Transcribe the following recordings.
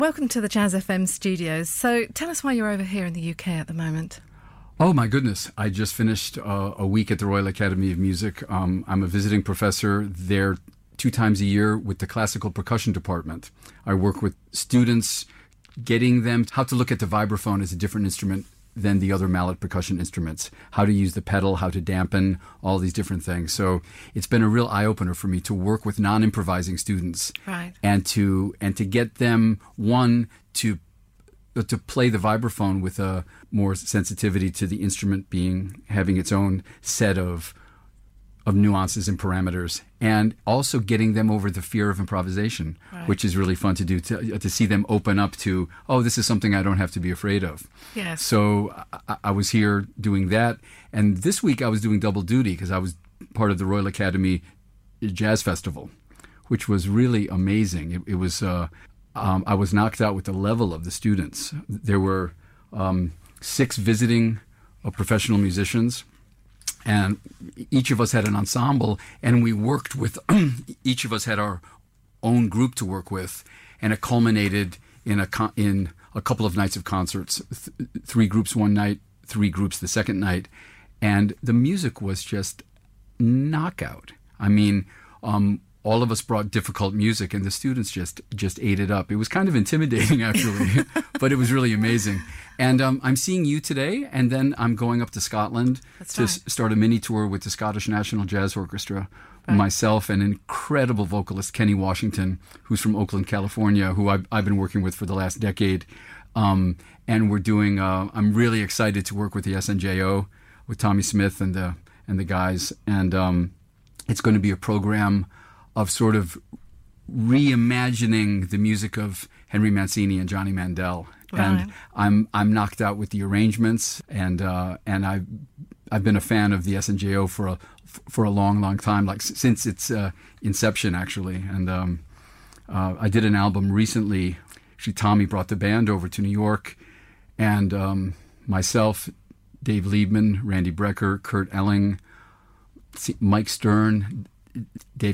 Welcome to the Jazz FM studios. So tell us why you're over here in the UK at the moment. Oh, my goodness. I just finished a week at the Royal Academy of Music. I'm a visiting professor there 2 times a year with the classical percussion department. I work with students, getting them how to look at the vibraphone as a different instrument than the other mallet percussion instruments, how to use the pedal, how to dampen, all these different things. So it's been a real eye-opener for me to work with non-improvising students, right, and to get them, one, to play the vibraphone with a more sensitivity to the instrument having its own set of nuances and parameters, and also getting them over the fear of improvisation, right, which is really fun to do, to see them open up to, oh, this is something I don't have to be afraid of. Yes. So I was here doing that, and this week I was doing double duty because I was part of the Royal Academy Jazz Festival, which was really amazing. It was I was knocked out with the level of the students. There were 6 visiting professional musicians, and each of us had an ensemble, and we worked with, each of us had our own group to work with, and it culminated in a couple of nights of concerts, 3 groups one night, 3 groups the second night, and the music was just knockout. I mean, all of us brought difficult music, and the students just ate it up. It was kind of intimidating, actually, but it was really amazing. And I'm seeing you today, and then I'm going up to Scotland to start a mini tour with the Scottish National Jazz Orchestra. Right. Myself and incredible vocalist Kenny Washington, who's from Oakland, California, who I've been working with for the last decade. And we're doing. I'm really excited to work with the SNJO, with Tommy Smith and the guys, and it's going to be a program of sort of reimagining the music of Henry Mancini and Johnny Mandel. Right. And I'm knocked out with the arrangements, and I've been a fan of the SNJO for a long time, like since its inception, actually. And I did an album recently. Actually, Tommy brought the band over to New York, and myself, Dave Liebman, Randy Brecker, Kurt Elling, Mike Stern, Dave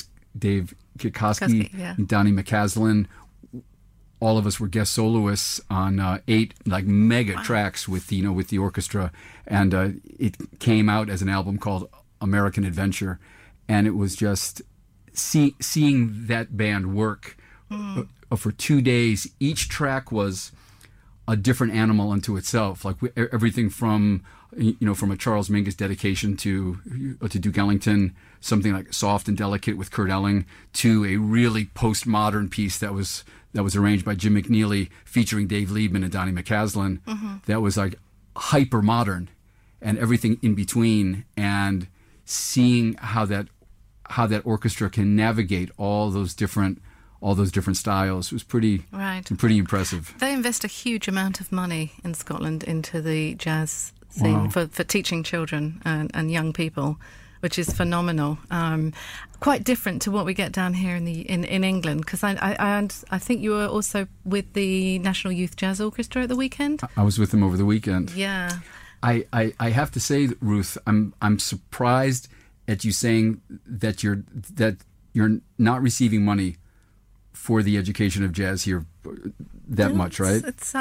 Kikoski, yeah, Donnie McCaslin. All of us were guest soloists on 8 mega tracks with the orchestra, and it came out as an album called American Adventure, and it was just seeing that band work for 2 days. Each track was a different animal unto itself, like everything from a Charles Mingus dedication to Duke Ellington, something like Soft and Delicate with Kurt Elling, to a really postmodern piece that was arranged by Jim McNeely featuring Dave Liebman and Donnie McCaslin. Mm-hmm. That was like hyper modern, and everything in between, and seeing how that orchestra can navigate all those different styles was pretty impressive. They invest a huge amount of money in Scotland into the jazz scene. Wow. for teaching children and young people, which is phenomenal. Quite different to what we get down here in England, because I think you were also with the National Youth Jazz Orchestra at the weekend. I was with them over the weekend. Yeah. I have to say, Ruth, I'm surprised at you saying that you're not receiving money for the education of jazz here much, right?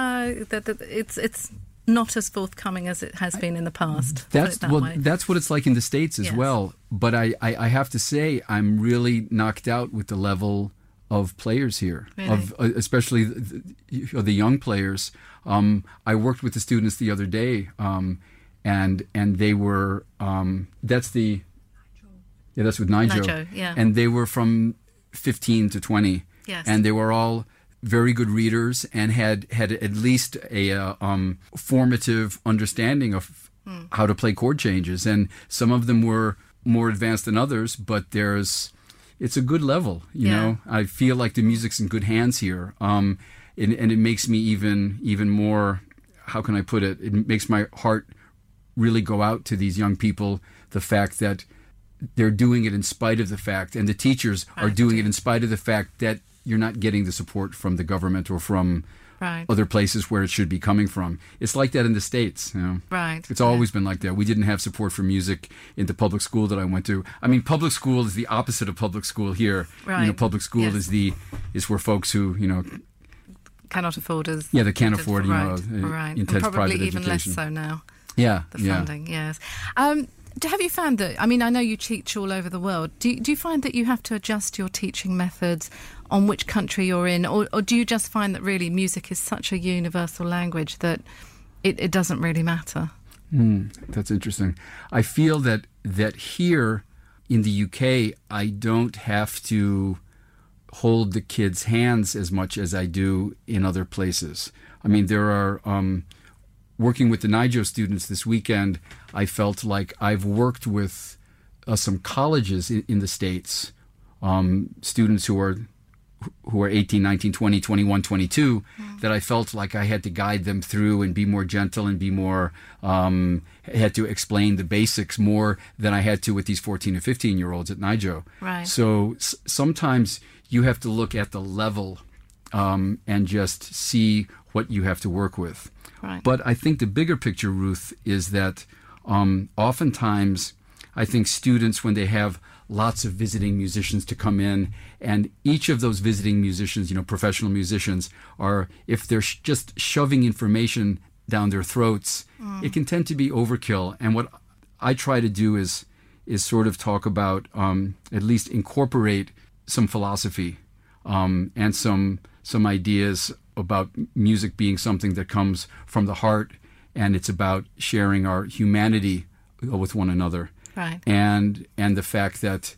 It's not as forthcoming as it has been in the past. That's what it's like in the States as well. But I have to say, I'm really knocked out with the level of players here, really? Especially the young players. I worked with the students the other day, and they were that's with Nigel, yeah. And they were from 15 to 20. Yes. And they were all very good readers and had at least a formative understanding of how to play chord changes. And some of them were more advanced than others, but it's a good level, you know. I feel like the music's in good hands here. And it makes me even more, how can I put it? It makes my heart really go out to these young people, the fact that they're doing it in spite of the fact, and the teachers are doing it in spite of the fact that you're not getting the support from the government or from other places where it should be coming from. It's like that in the States. You know? Right. It's always been like that. We didn't have support for music in the public school that I went to. I mean, public school is the opposite of public school here. Right. You know, public school is where folks who, cannot afford as that can't afford right. intense and private probably even education. less so now. Yeah, the funding. Yes. Have you found that? I mean, I know you teach all over the world. Do you find that you have to adjust your teaching methods on which country you're in, or do you just find that really music is such a universal language that it doesn't really matter? That's interesting. I feel that here in the UK, I don't have to hold the kids' hands as much as I do in other places. I mean, there are, working with the NIJO students this weekend, I felt like I've worked with some colleges in the States, students who are 18, 19, 20, 21, 22, that I felt like I had to guide them through and be more gentle and be more, had to explain the basics more than I had to with these 14 and 15-year-olds at NIJO. Right. So sometimes you have to look at the level and just see what you have to work with. Right. But I think the bigger picture, Ruth, is that oftentimes I think students, when they have lots of visiting musicians to come in, and each of those visiting musicians, professional musicians, are, if they're just shoving information down their throats, it can tend to be overkill. And what I try to do is sort of talk about, at least incorporate some philosophy and some ideas about music being something that comes from the heart, and it's about sharing our humanity with one another. Right. And the fact that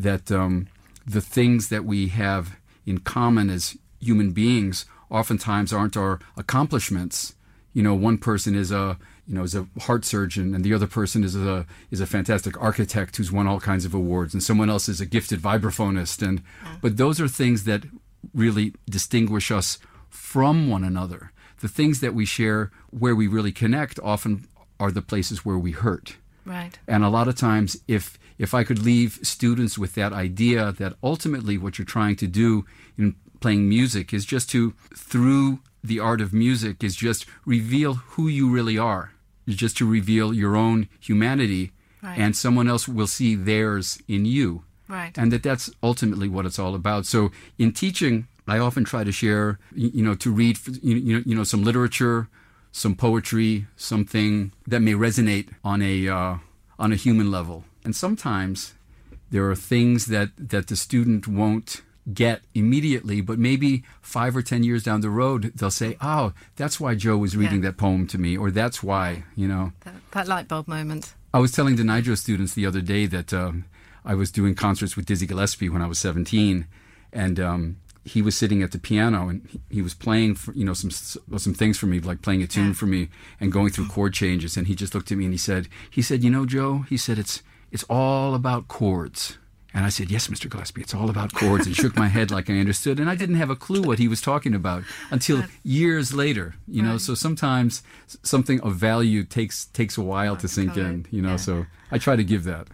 the things that we have in common as human beings oftentimes aren't our accomplishments. One person is a heart surgeon, and the other person is a fantastic architect who's won all kinds of awards, and someone else is a gifted vibraphonist. But those are things that really distinguish us from one another. The things that we share, where we really connect, often are the places where we hurt. Right. And a lot of times, if I could leave students with that idea that ultimately what you're trying to do in playing music is just to, through the art of music, is just reveal who you really are. It's just to reveal your own humanity, right. And someone else will see theirs in you. Right. And that's ultimately what it's all about. So in teaching, I often try to share, to read, some literature, some poetry, something that may resonate on a human level. And sometimes there are things that the student won't get immediately, but maybe 5 or 10 years down the road, they'll say, "Oh, that's why Joe was reading that poem to me," or "That's why," That light bulb moment. I was telling the NIJO students the other day that I was doing concerts with Dizzy Gillespie when I was 17, and he was sitting at the piano and he was playing some things for me, like playing a tune for me and going through chord changes. And he just looked at me and he said, Joe, he said, it's all about chords. And I said, "Yes, Mr. Gillespie, it's all about chords," and shook my head like I understood. And I didn't have a clue what he was talking about until years later, Right. So sometimes something of value takes a while to sink in, so I try to give that.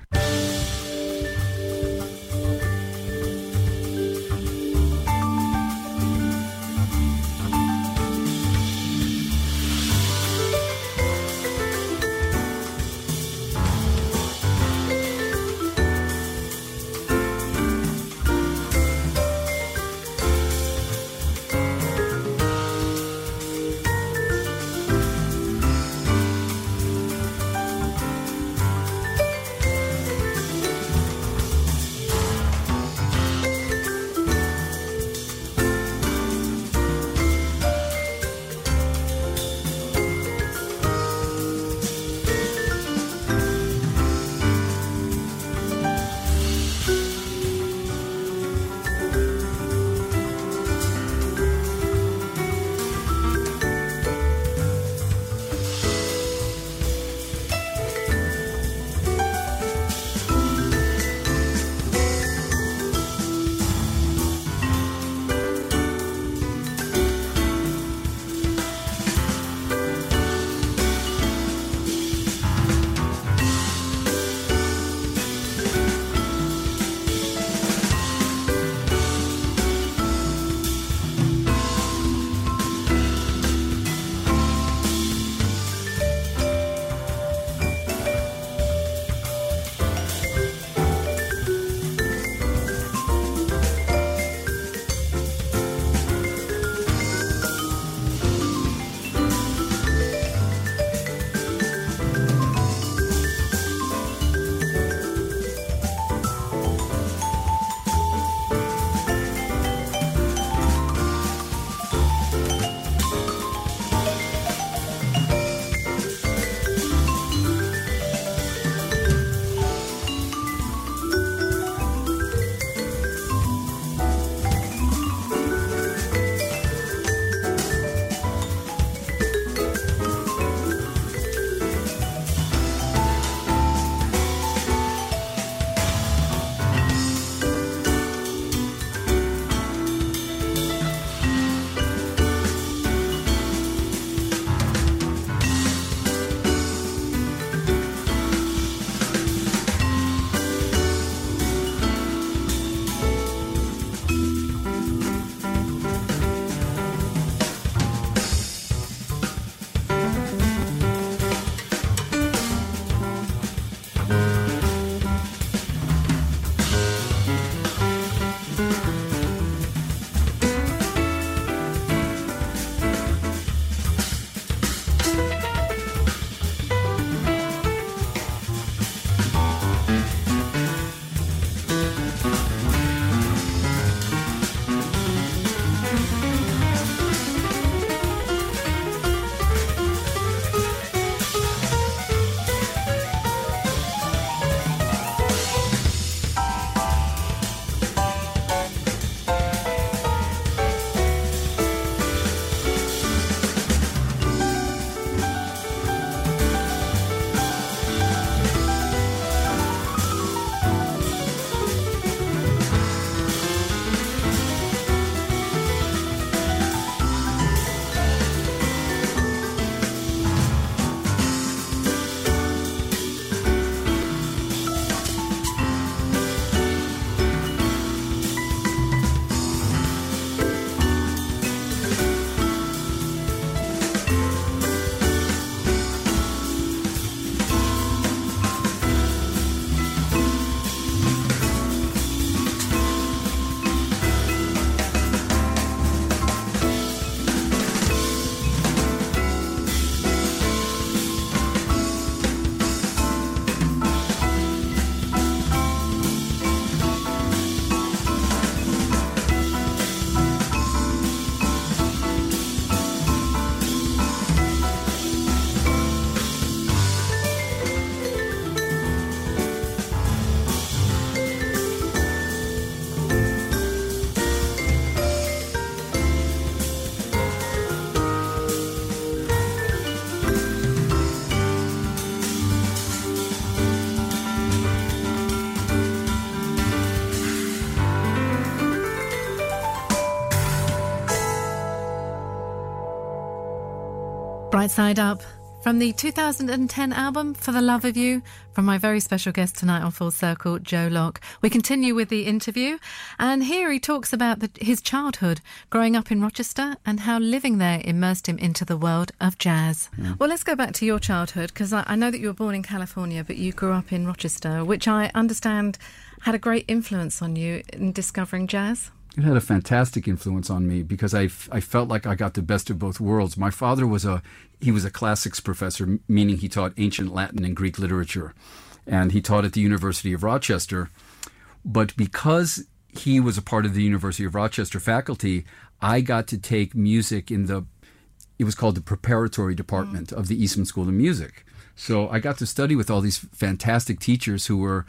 Bright Side Up, from the 2010 album For the Love of You, from my very special guest tonight on Full Circle, Joe Locke. We continue with the interview, and here he talks about his childhood, growing up in Rochester, and how living there immersed him into the world of jazz. Yeah. Well, let's go back to your childhood, because I know that you were born in California, but you grew up in Rochester, which I understand had a great influence on you in discovering jazz. It had a fantastic influence on me because I felt like I got the best of both worlds. My father was a classics professor, meaning he taught ancient Latin and Greek literature, and he taught at the University of Rochester. But because he was a part of the University of Rochester faculty, I got to take music it was called the preparatory department of the Eastman School of Music. So I got to study with all these fantastic teachers who were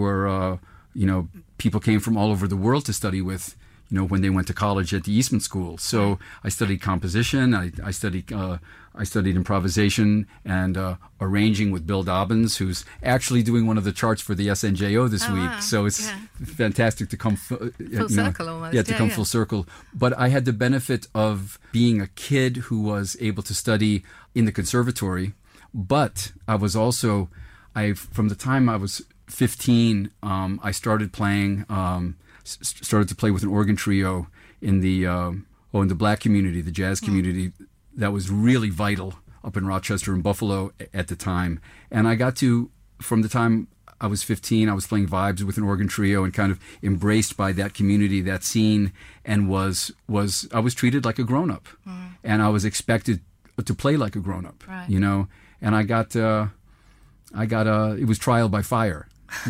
people came from all over the world to study with, when they went to college at the Eastman School. So I studied composition, I studied improvisation and arranging with Bill Dobbins, who's actually doing one of the charts for the SNJO this week. Wow. So it's fantastic to come full circle almost. Yeah, to come full circle. But I had the benefit of being a kid who was able to study in the conservatory. But I was also, from the time I was 15, I started playing. Started to play with an organ trio in the black community, the jazz community, that was really vital up in Rochester and Buffalo at the time. And I got to, from the time I was 15, I was playing vibes with an organ trio and kind of embraced by that community, that scene, and I was treated like a grown up, and I was expected to play like a grown up, right. And I got it was trial by fire.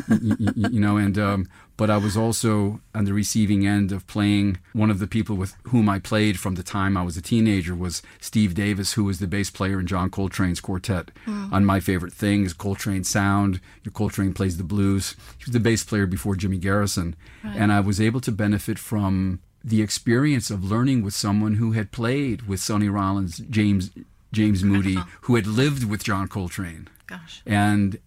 But I was also on the receiving end of playing. One of the people with whom I played from the time I was a teenager was Steve Davis, who was the bass player in John Coltrane's quartet on My Favorite Things, Coltrane Sound. Coltrane plays the blues. He was the bass player before Jimmy Garrison. Right. And I was able to benefit from the experience of learning with someone who had played with Sonny Rollins, James Moody, who had lived with John Coltrane. Gosh. And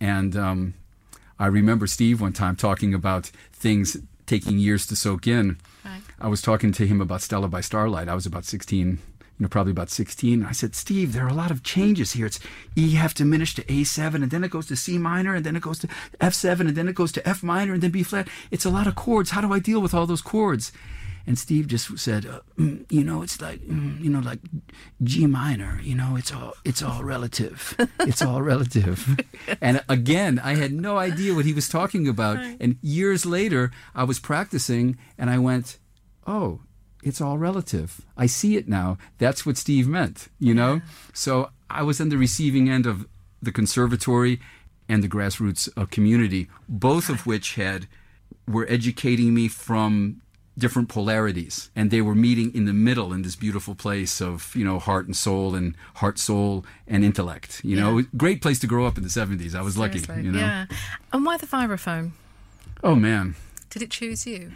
I remember Steve one time talking about things taking years to soak in. Right. I was talking to him about Stella by Starlight. I was about 16, probably about 16. I said, Steve, there are a lot of changes here. It's E-F diminished to A7, and then it goes to C minor, and then it goes to F7, and then it goes to F minor, and then B flat. It's a lot of chords. How do I deal with all those chords? And Steve just said, it's like, like G minor, it's all relative. It's all relative. And again, I had no idea what he was talking about. Right. And years later, I was practicing and I went, oh, it's all relative. I see it now. That's what Steve meant, So I was on the receiving end of the conservatory and the grassroots community, both of which were educating me from different polarities, and they were meeting in the middle in this beautiful place of heart and soul and heart, soul and intellect. Great place to grow up in the 70s. I was Seriously, lucky. Yeah. And why the vibraphone? Oh man, did it choose you?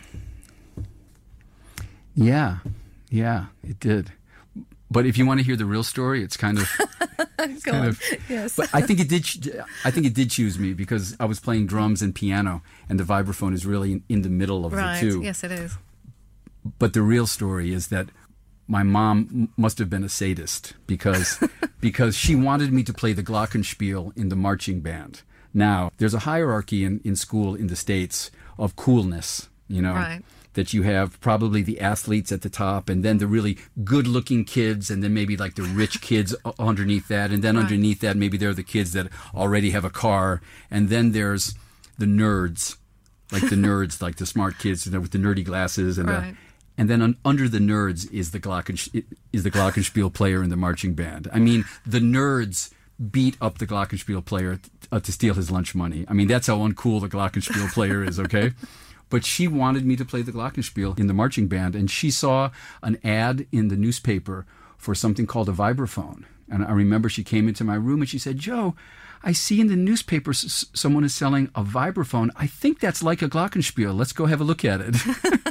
Yeah, it did. But if you want to hear the real story, it's kind of. Yes. But I think it did choose me because I was playing drums and piano, and the vibraphone is really in the middle of the two. Yes, it is. But the real story is that my mom must have been a sadist because she wanted me to play the glockenspiel in the marching band. Now, there's a hierarchy in school in the States of coolness, Right. That you have probably the athletes at the top, and then the really good-looking kids, and then maybe like the rich kids underneath that, and then underneath that maybe there are the kids that already have a car, and then there's the nerds, like the smart kids with the nerdy glasses, and then under the nerds is the glockenspiel player in the marching band. I mean, the nerds beat up the glockenspiel player to steal his lunch money. I mean, that's how uncool the glockenspiel player is. Okay. But she wanted me to play the glockenspiel in the marching band, and she saw an ad in the newspaper for something called a vibraphone. And I remember she came into my room and she said, Joe, I see in the newspaper someone is selling a vibraphone. I think that's like a glockenspiel. Let's go have a look at it.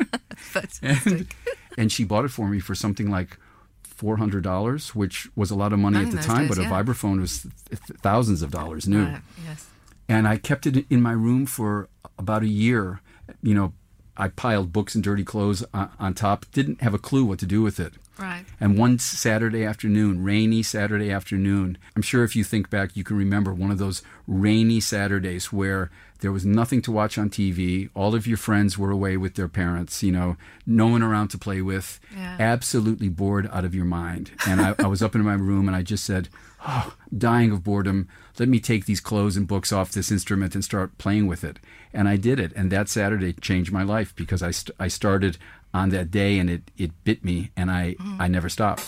and she bought it for me for something like $400, which was a lot of money at the time, but a vibraphone was thousands of dollars new. Right, yes. And I kept it in my room for about a year. I piled books and dirty clothes on top, didn't have a clue what to do with it. Right. And one Saturday afternoon, rainy Saturday afternoon, I'm sure if you think back, you can remember one of those rainy Saturdays where there was nothing to watch on TV. All of your friends were away with their parents, no one around to play with, absolutely bored out of your mind. And I was up in my room and I just said, dying of boredom, let me take these clothes and books off this instrument and start playing with it. And I did it. And that Saturday changed my life because I started on that day and it bit me and I never stopped.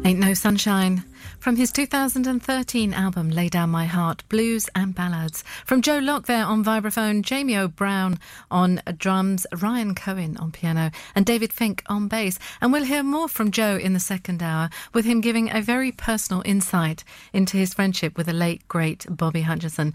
Ain't No Sunshine. From his 2013 album Lay Down My Heart, Blues and Ballads. From Joe Locke there on vibraphone, Jamie O'Brown on drums, Ryan Cohen on piano and David Fink on bass. And we'll hear more from Joe in the second hour, with him giving a very personal insight into his friendship with the late, great Bobby Hutcherson.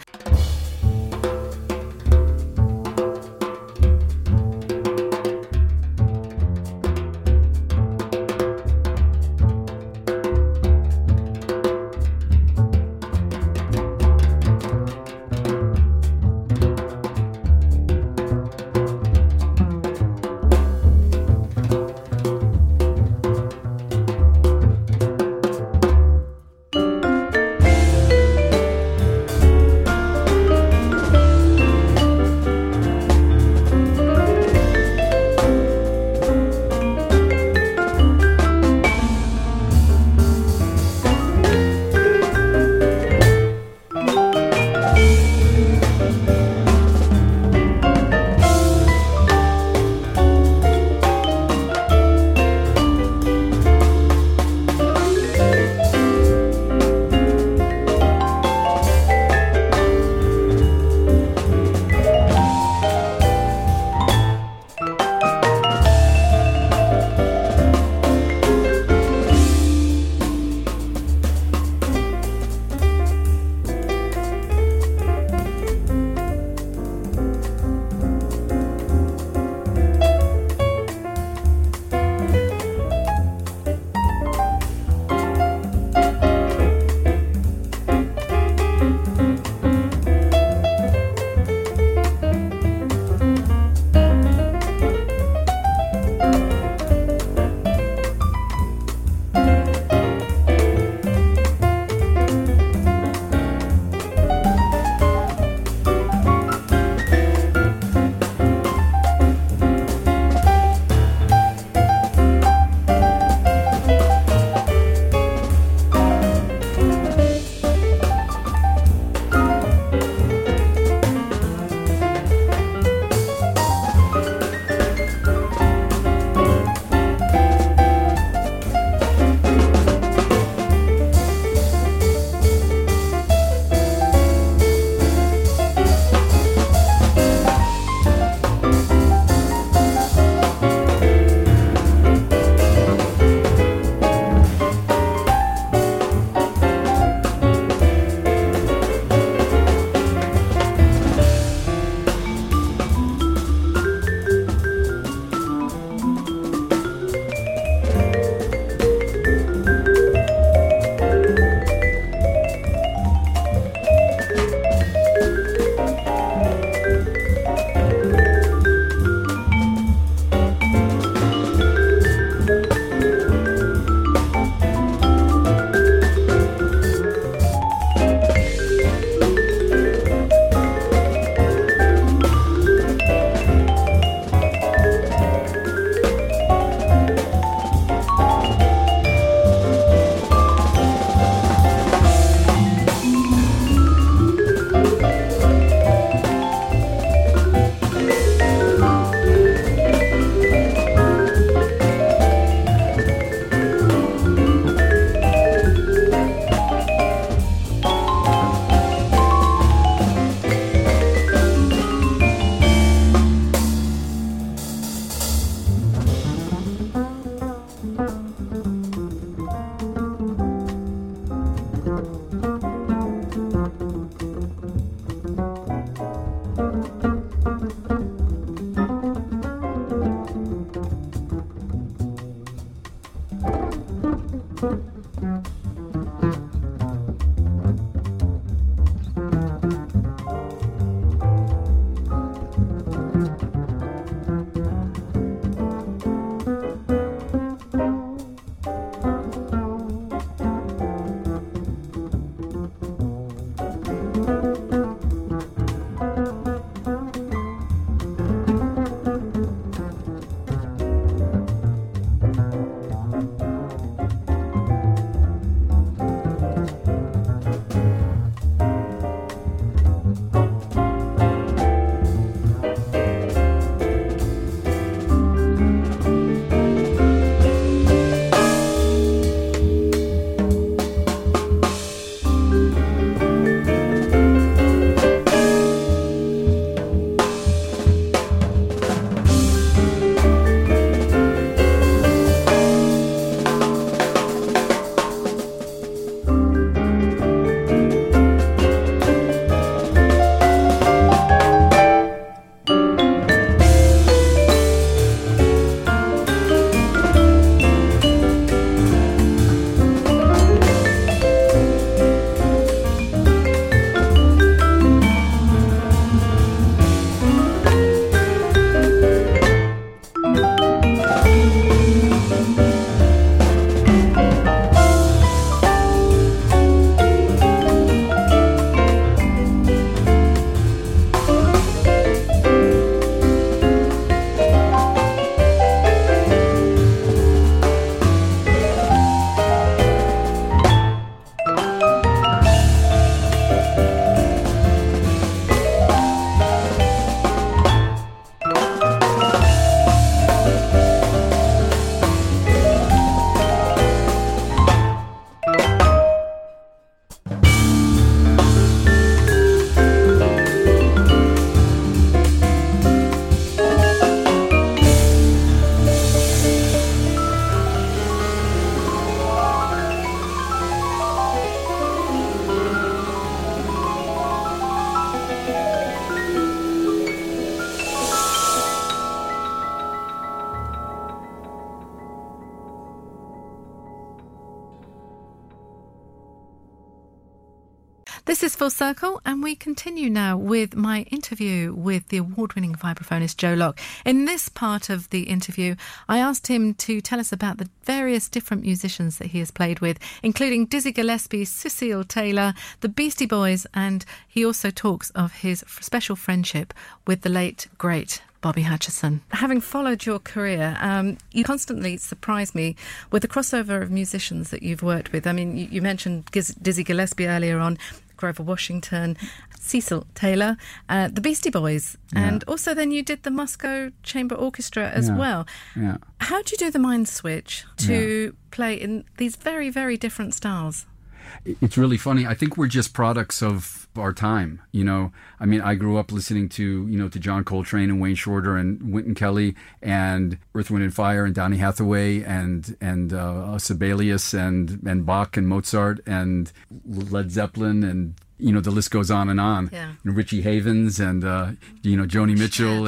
This is Full Circle, and we continue now with my interview with the award-winning vibraphonist Joe Locke. In this part of the interview, I asked him to tell us about the various different musicians that he has played with, including Dizzy Gillespie, Cecil Taylor, the Beastie Boys, and he also talks of his special friendship with the late, great Bobby Hutcherson. Having followed your career, you constantly surprise me with the crossover of musicians that you've worked with. I mean, you mentioned Dizzy Gillespie earlier on, Grover Washington, Cecil Taylor, the Beastie Boys, and also then you did the Moscow Chamber Orchestra as well. Yeah. How do you do the mind switch to play in these very, very different styles? It's really funny. I think we're just products of our time. You know, I mean, I grew up listening to, to John Coltrane and Wayne Shorter and Wynton Kelly and Earth, Wind and Fire and Donny Hathaway and Sibelius and Bach and Mozart and Led Zeppelin and, the list goes on and on. Yeah. And Richie Havens and, Joni Mitchell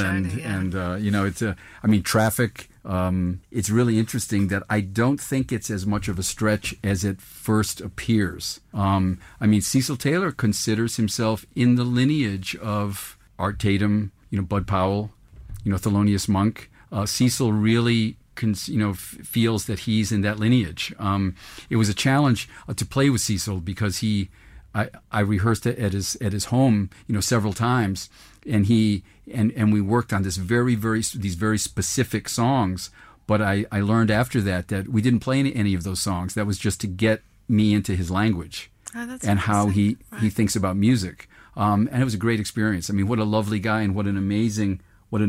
it's, Traffic. It's really interesting that I don't think it's as much of a stretch as it first appears. Cecil Taylor considers himself in the lineage of Art Tatum, Bud Powell, Thelonious Monk. Cecil really feels that he's in that lineage. It was a challenge to play with Cecil because I rehearsed it at his home, several times, and we worked on these very specific songs. But I learned after that we didn't play any of those songs. That was just to get me into his language and how he thinks about music. And it was a great experience. I mean, what a lovely guy and what an amazing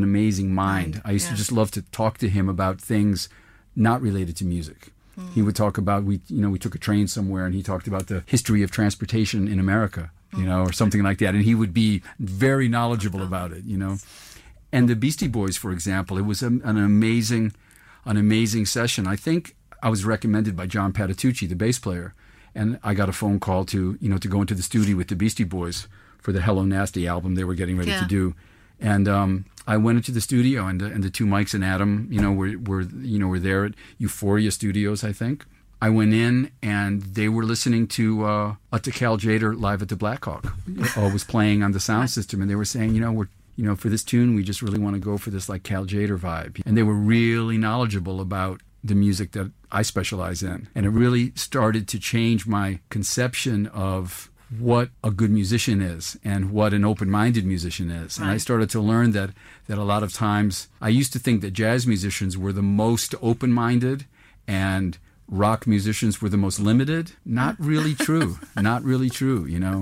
mind. I used to just love to talk to him about things not related to music. He would talk about, we took a train somewhere and he talked about the history of transportation in America, or something like that. And he would be very knowledgeable about it, And the Beastie Boys, for example, it was an amazing session. I think I was recommended by John Patitucci, the bass player, and I got a phone call to go into the studio with the Beastie Boys for the Hello Nasty album they were getting ready to do. And I went into the studio, and the two Mikes and Adam, were there at Euphoria Studios, I think. I went in, and they were listening to Cal Tjader live at the Blackhawk. Was playing on the sound system, and they were saying, for this tune, we just really want to go for this like Cal Tjader vibe. And they were really knowledgeable about the music that I specialize in, and it really started to change my conception of what a good musician is and what an open-minded musician is. And I started to learn that a lot of times I used to think that jazz musicians were the most open-minded and rock musicians were the most limited. Not really true. Not really true,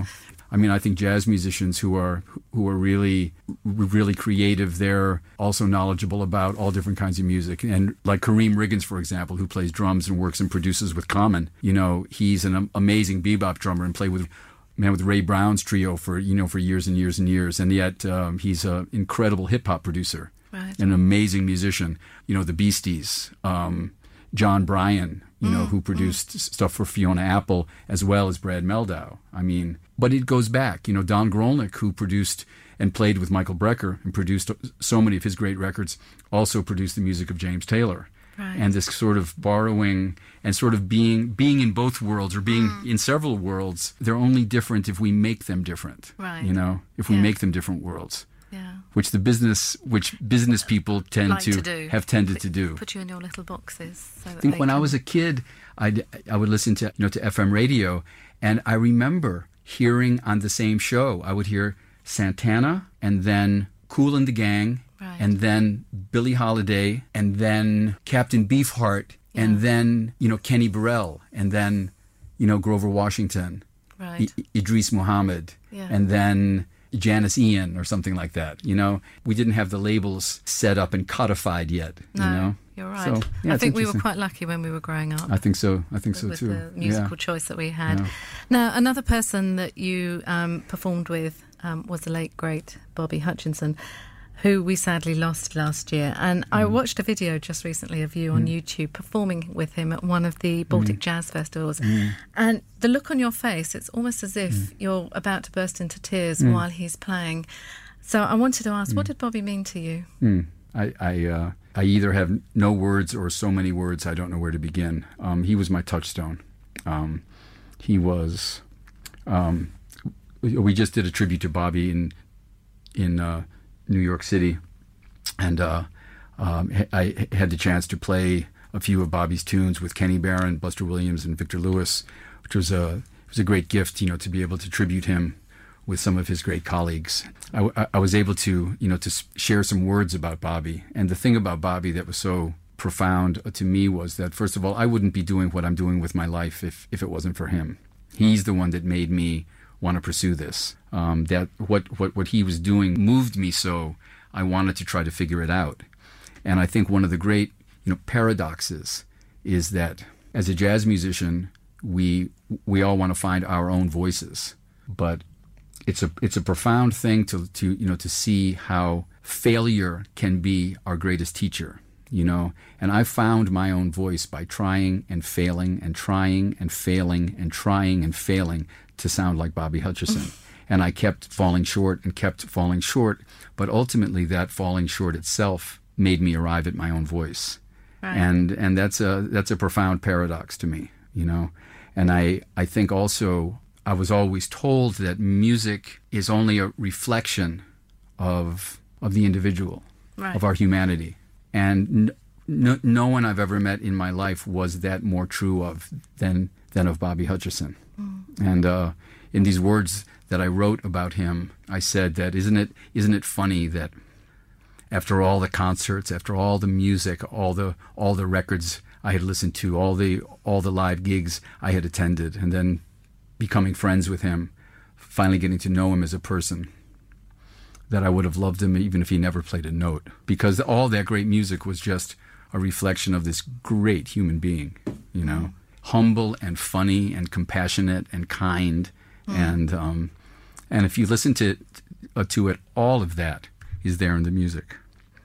I think jazz musicians who are really, really creative, they're also knowledgeable about all different kinds of music. And like Kareem Riggins, for example, who plays drums and works and produces with Common, he's an amazing bebop drummer and played with Ray Brown's trio for years and years and years, and yet he's an incredible hip hop producer, an amazing musician. The Beasties, John Bryan, who produced stuff for Fiona Apple as well as Brad Mehldau. But it goes back. Don Grolnick, who produced and played with Michael Brecker and produced so many of his great records, also produced the music of James Taylor. Right. And this sort of borrowing and sort of being in both worlds or being in several worlds, they're only different if we make them different. Right. If we make them different worlds. Yeah. Which business people tend to have tended to do. Put you in your little boxes. So I think when I was a kid, I would listen to to FM radio, and I remember hearing on the same show, I would hear Santana and then Kool and the Gang. Right. And then Billie Holiday, and then Captain Beefheart, and then, Kenny Burrell, and then, Grover Washington, Idris Muhammad, and then Janis Ian or something like that. We didn't have the labels set up and codified yet. No, you're right. So, I think we were quite lucky when we were growing up. I think so. With too. The musical choice that we had. Yeah. Now, another person that you performed with was the late, great Bobby Hutcherson, who we sadly lost last year. And I watched a video just recently of you on YouTube performing with him at one of the Baltic Jazz Festivals. And the look on your face, it's almost as if you're about to burst into tears while he's playing. So I wanted to ask, what did Bobby mean to you? I either have no words or so many words I don't know where to begin. He was my touchstone. He was we just did a tribute to Bobby in New York City, and I had the chance to play a few of Bobby's tunes with Kenny Barron, Buster Williams, and Victor Lewis, which was a great gift, to be able to tribute him with some of his great colleagues. I was able to, to share some words about Bobby. And the thing about Bobby that was so profound to me was that, first of all, I wouldn't be doing what I'm doing with my life if it wasn't for him. He's the one that made me want to pursue this. That what he was doing moved me so I wanted to try to figure it out. And I think one of the great paradoxes is that as a jazz musician, we all want to find our own voices, but it's a profound thing to see how failure can be our greatest teacher, And I found my own voice by trying and failing and trying and failing and trying and failing to sound like Bobby Hutcherson. And I kept falling short and kept falling short, but ultimately that falling short itself made me arrive at my own voice. Right. And that's a profound paradox to me, And I think also I was always told that music is only a reflection of the individual, right, of our humanity. And no one I've ever met in my life was that more true of than of Bobby Hutcherson. And in these words that I wrote about him, I said that isn't it funny that after all the concerts, after all the music, all the records I had listened to, all the live gigs I had attended, and then becoming friends with him, finally getting to know him as a person, that I would have loved him even if he never played a note, because all that great music was just a reflection of this great human being, humble and funny and compassionate and kind, and if you listen to it, all of that is there in the music.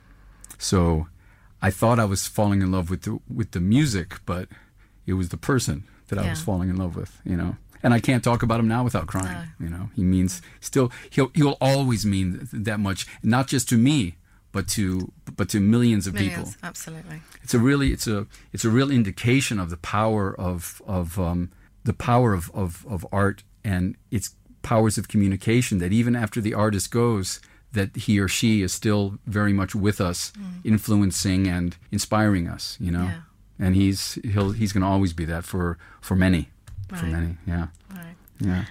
So I thought I was falling in love with the music, but it was the person that I was falling in love with, And I can't talk about him now without crying. He means still. He'll always mean that much, not just to me, but to millions of people. Absolutely. It's a real indication of the power of art and its powers of communication. That even after the artist goes, that he or she is still very much with us, influencing and inspiring us. Yeah. And he's going to always be that for many. Right. For many, yeah. Right. Yeah.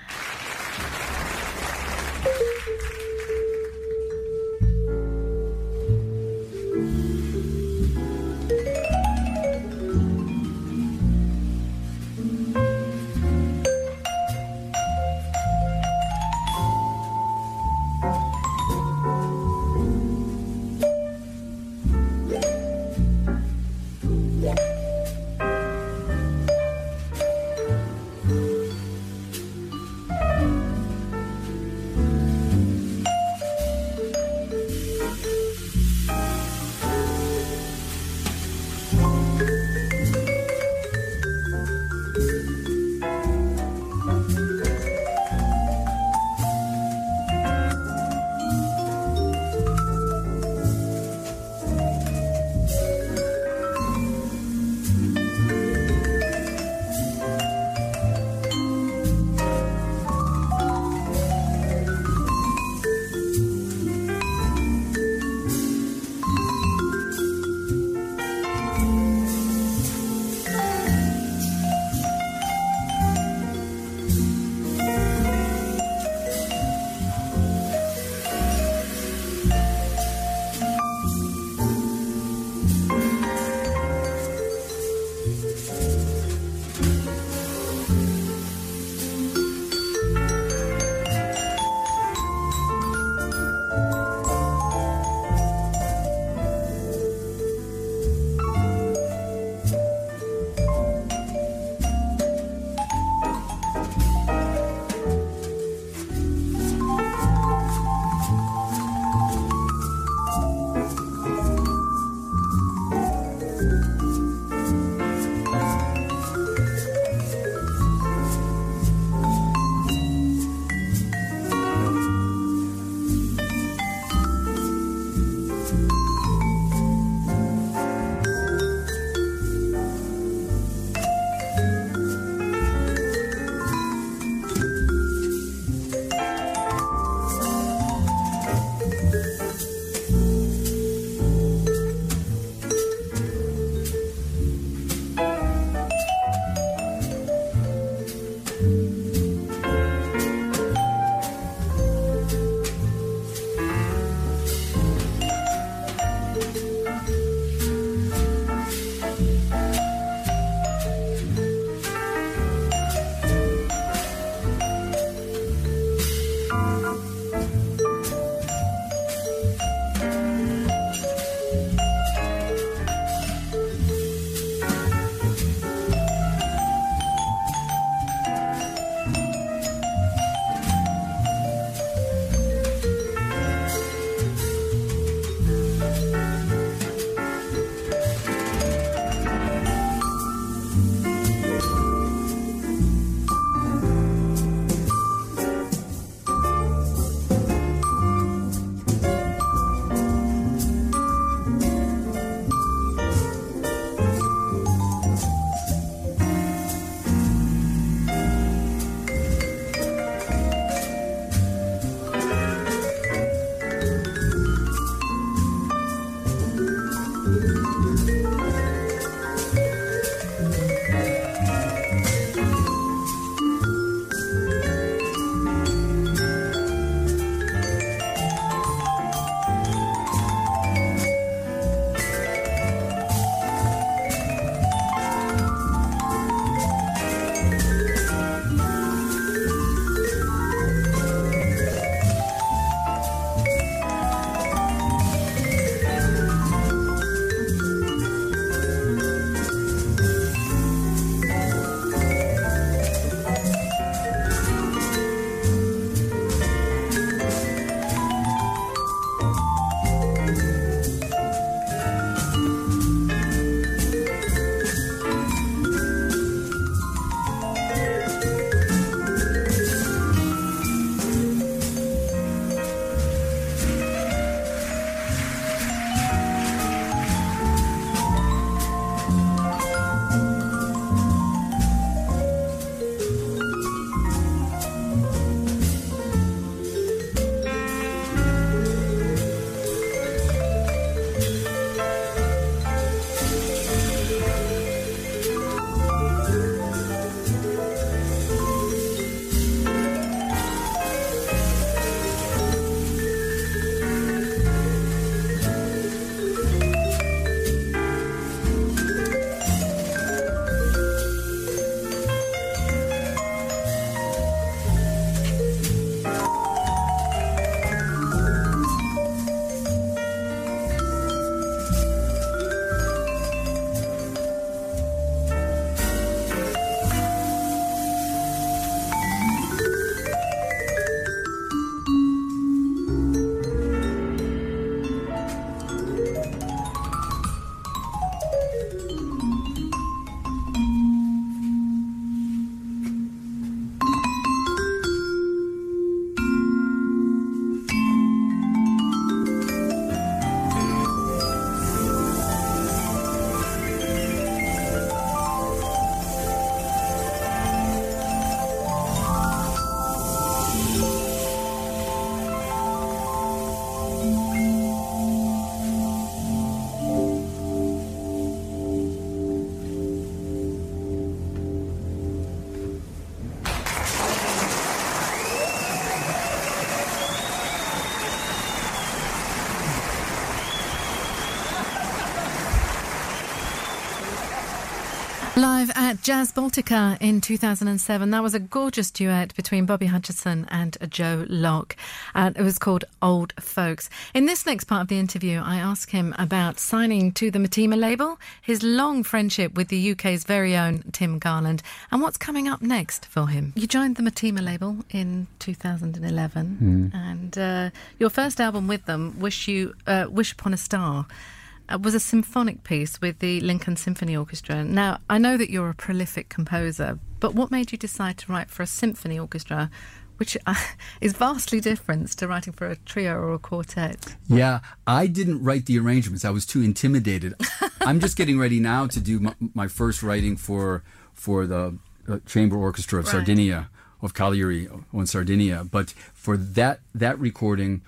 Live at Jazz Baltica in 2007. That was a gorgeous duet between Bobby Hutcherson and Joe Locke. It was called Old Folks. In this next part of the interview, I ask him about signing to the Matima label, his long friendship with the UK's very own Tim Garland, and what's coming up next for him. You joined the Matima label in 2011, and your first album with them, Wish Upon a Star, was a symphonic piece with the Lincoln Symphony Orchestra. Now, I know that you're a prolific composer, but what made you decide to write for a symphony orchestra, which is vastly different to writing for a trio or a quartet? Yeah, I didn't write the arrangements. I was too intimidated. I'm just getting ready now to do my first writing for the Chamber Orchestra of Sardinia, of Cagliari on Sardinia. But for that recording,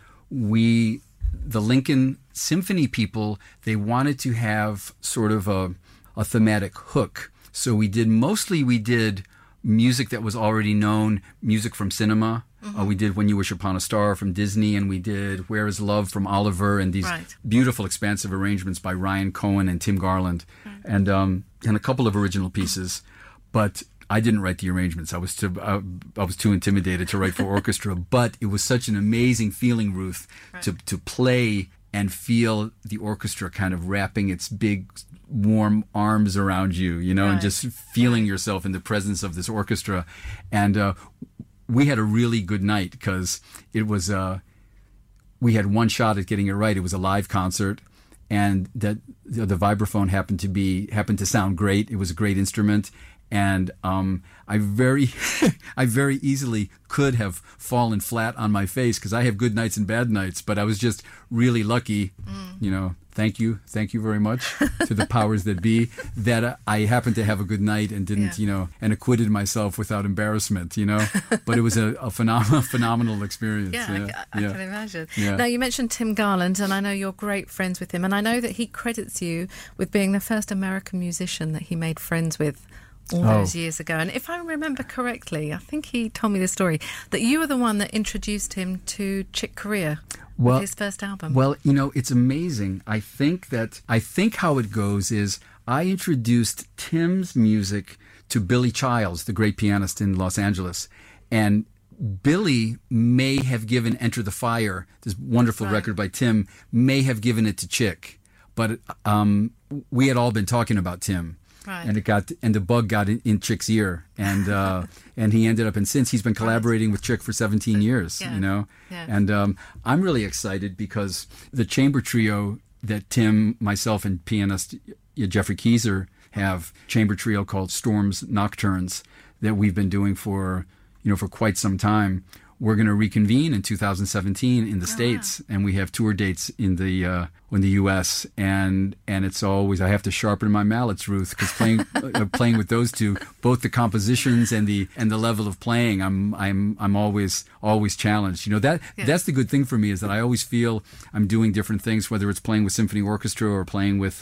the Lincoln Symphony people, they wanted to have sort of a thematic hook. So we did music that was already known, music from cinema. We did When You Wish Upon a Star from Disney, and we did Where Is Love from Oliver, and these beautiful, expansive arrangements by Ryan Cohen and Tim Garland, and a couple of original pieces. But I didn't write the arrangements. I was too intimidated to write for orchestra. But it was such an amazing feeling, Ruth, to play and feel the orchestra kind of wrapping its big, warm arms around you, and just feeling yourself in the presence of this orchestra. And we had a really good night because it was we had one shot at getting it right. It was a live concert, and that the vibraphone happened to sound great. It was a great instrument. And I very easily could have fallen flat on my face because I have good nights and bad nights, but I was just really lucky, thank you very much to the powers that be, that I happened to have a good night and didn't, and acquitted myself without embarrassment, but it was a phenomenal experience. I can imagine. Yeah. Now, you mentioned Tim Garland, and I know you're great friends with him, and I know that he credits you with being the first American musician that he made friends with all those years ago. And if I remember correctly, I think he told me the story, that you were the one that introduced him to Chick Corea with his first album. Well, it's amazing. I think how it goes is I introduced Tim's music to Billy Childs, the great pianist in Los Angeles. And Billy may have given Enter the Fire, this wonderful record by Tim, may have given it to Chick. But we had all been talking about Tim. Right. And the bug got in Chick's ear, and he ended up, and since he's been collaborating with Chick for 17 years, and I'm really excited because the chamber trio that Tim, myself, and pianist Jeffrey Keyser have, chamber trio called Storms Nocturnes, that we've been doing for quite some time. We're going to reconvene in 2017 in the States, and we have tour dates in the U.S. and it's always, I have to sharpen my mallets, Ruth, because playing with those two, both the compositions and the level of playing, I'm always challenged. That's the good thing for me, is that I always feel I'm doing different things, whether it's playing with symphony orchestra or playing with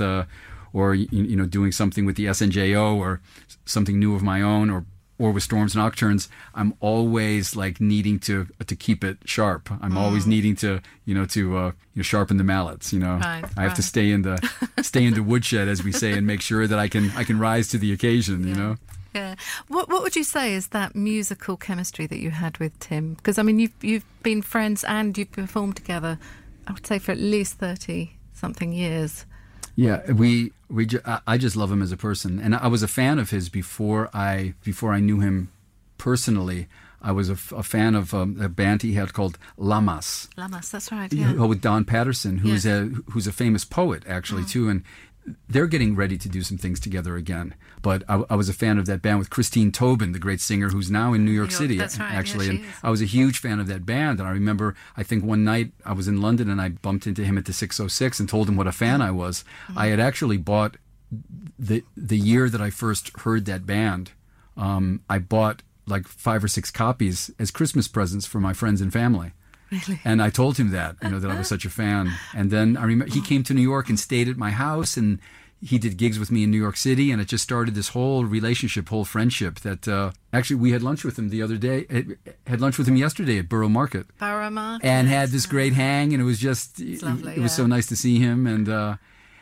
doing something with the SNJO or something new of my own, or with Storms Nocturnes. I'm always needing to keep it sharp. I'm always needing to sharpen the mallets. I have to stay in the woodshed, as we say, and make sure that I can rise to the occasion. Yeah. What would you say is that musical chemistry that you had with Tim? Because you've been friends and you've performed together, I would say, for at least 30 something years. Yeah, I just love him as a person, and I was a fan of his before I knew him personally. I was a fan of a band he had called Lamas. Lamas, that's right. Yeah, with Don Patterson, who's a famous poet actually too, and they're getting ready to do some things together again. But I was a fan of that band with Christine Tobin, the great singer who's now in New York City, that's right. actually. Yeah, and I was a huge fan of that band. And I remember, I think one night I was in London and I bumped into him at the 606 and told him what a fan I was. I had actually bought, the year that I first heard that band, I bought 5 or 6 copies as Christmas presents for my friends and family. Really? And I told him that I was such a fan. And then I remember he came to New York and stayed at my house, and he did gigs with me in New York City, and it just started this whole relationship, whole friendship that actually we had lunch with him the other day, had lunch with him yesterday at Borough Market. Borough Market. And had this great hang, and it was just, it's lovely, it was so nice to see him.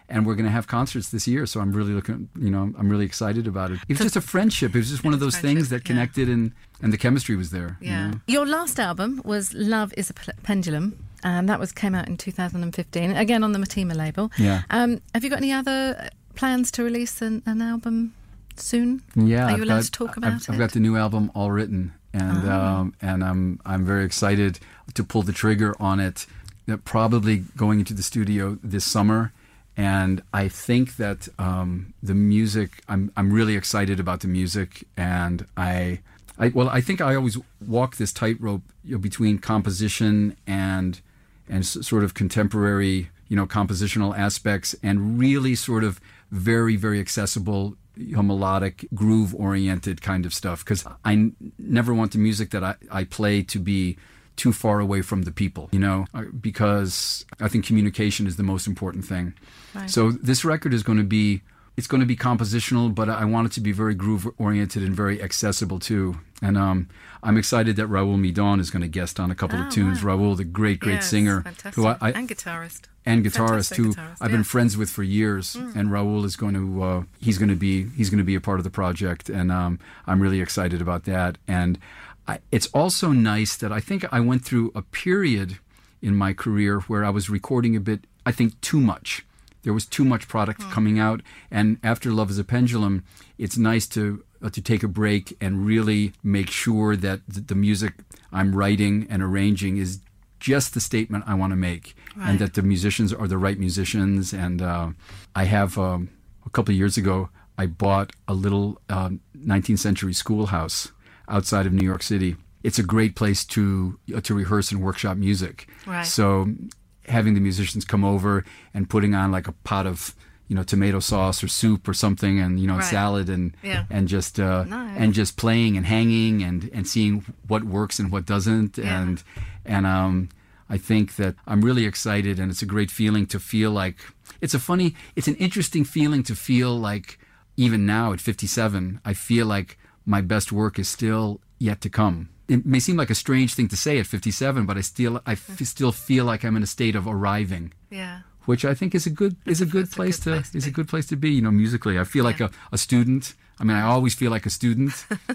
and we're going to have concerts this year. So I'm really I'm really excited about it. It was just a friendship. It was just one of those things that connected, and the chemistry was there. Yeah. You know? Your last album was Love is a Pendulum, and that came out in 2015, again on the Matima label. Yeah. Have you got any other plans to release an album soon? Yeah. Are you allowed to talk about it? I've got the new album all written, and I'm very excited to pull the trigger on it. Probably going into the studio this summer, and I think that the music. I'm really excited about the music, and I think I always walk this tightrope between composition and sort of contemporary, compositional aspects, and really sort of very, very accessible, melodic, groove-oriented kind of stuff. Because I never want the music that I play to be too far away from the people, because I think communication is the most important thing. Right. So this record is going to be compositional, but I want it to be very groove-oriented and very accessible too. And I'm excited that Raul Midon is going to guest on a couple of tunes. Wow. Raul, the great singer, who and guitarist. And guitarist who guitarist, I've been friends with for years, and Raul is going to he's going to be a part of the project, and I'm really excited about that. And it's also nice that I think I went through a period in my career where I was recording a bit, I think, too much. There was too much product coming out, and after Love is a Pendulum, it's nice to take a break and really make sure that the music I'm writing and arranging is just the statement I want to make, right, and that the musicians are the right musicians. And I have, a couple of years ago, I bought a little 19th century schoolhouse outside of New York City. It's a great place to rehearse and workshop music. Right. So having the musicians come over and putting on like a pot of tomato sauce or soup or something, and right, salad, and just nice, and just playing and hanging and seeing what works and what doesn't. Yeah. And I think that I'm really excited, and it's a great feeling to feel like it's an interesting feeling to feel like, even now at 57, I feel like my best work is still yet to come. It may seem like a strange thing to say at 57, but I still feel like I'm in a state of arriving. Yeah. Which I think is a good place to be. Musically, I feel like a student. I mean, I always feel like a student.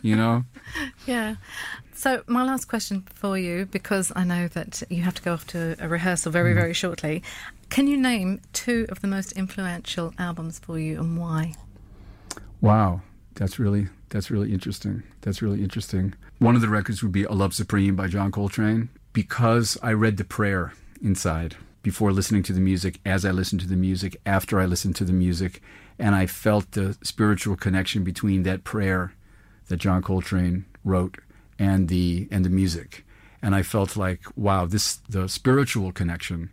Yeah. So my last question for you, because I know that you have to go off to a rehearsal very, very shortly. Can you name two of the most influential albums for you, and why? Wow, that's really interesting. That's really interesting. One of the records would be A Love Supreme by John Coltrane, because I read the prayer inside before listening to the music, as I listened to the music, after I listened to the music, and I felt the spiritual connection between that prayer that John Coltrane wrote and the music. And I felt like, wow, the spiritual connection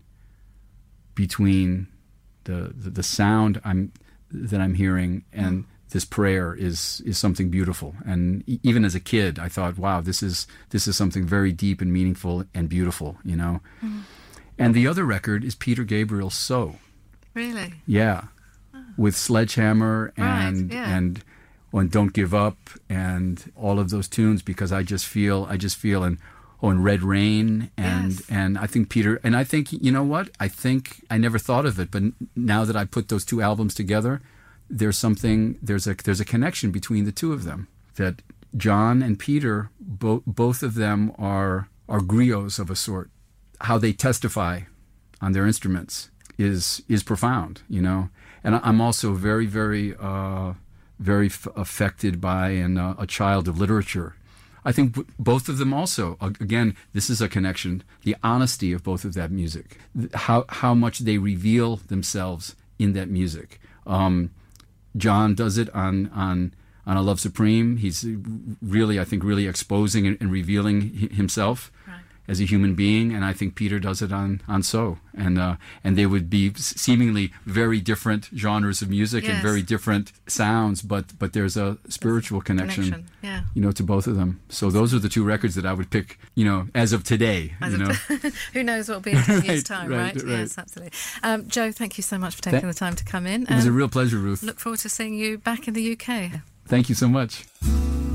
between the sound that I'm hearing and this prayer is something beautiful. And even as a kid, I thought, wow, this is something very deep and meaningful and beautiful, Mm. And the other record is Peter Gabriel's So. Really? Yeah. Oh. With Sledgehammer and Don't Give Up and all of those tunes, because I just feel and Red Rain and I think Peter, and I think, you know what? I think I never thought of it, but now that I put those two albums together, there's a connection between the two of them, that John and Peter, both of them are griots of a sort. How they testify on their instruments is profound, And I'm also very, very, very affected by and a child of literature. I think both of them also, again, this is a connection, the honesty of both of that music, how much they reveal themselves in that music. John does it on A Love Supreme. He's really, I think, really exposing and revealing himself as a human being, and I think Peter does it on So, and they would be seemingly very different genres of music and very different sounds, but there's a spiritual connection. To both of them. So those are the two records that I would pick, as of today. Who knows what will be in 2 years' time, right? Yes, absolutely. Joe, thank you so much for taking the time to come in. It was a real pleasure, Ruth. Look forward to seeing you back in the UK. Thank you so much.